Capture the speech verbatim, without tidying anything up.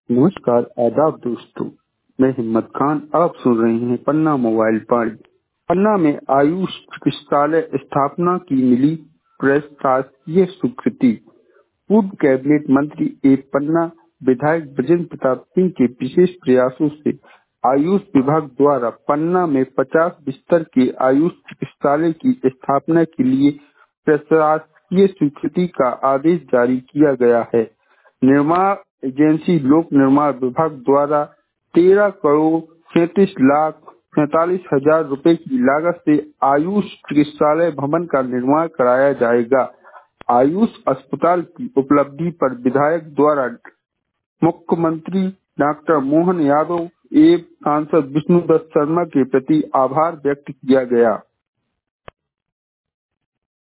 नमस्कार, आदाब दोस्तों। मैं हिम्मत खान। आप सुन रहे हैं पन्ना मोबाइल पॉइंट। पन्ना में आयुष चिकित्सालय स्थापना की मिली प्रशासकीय स्वीकृति। पूर्व कैबिनेट मंत्री एवं पन्ना विधायक बृजेंद्र प्रताप सिंह के विशेष प्रयासों से आयुष विभाग द्वारा पन्ना में पचास बिस्तर के आयुष चिकित्सालय की स्थापना के लिए प्रशासकीय स्वीकृति का आदेश जारी किया गया है। निर्माण एजेंसी लोक निर्माण विभाग द्वारा तेरह करोड़ सैंतीस लाख सैतालीस हजार रुपए की लागत से आयुष चिकित्सालय भवन का निर्माण कराया जाएगा। आयुष अस्पताल की उपलब्धि पर विधायक द्वारा मुख्यमंत्री डॉक्टर मोहन यादव एवं सांसद विष्णुदत्त शर्मा के प्रति आभार व्यक्त किया गया।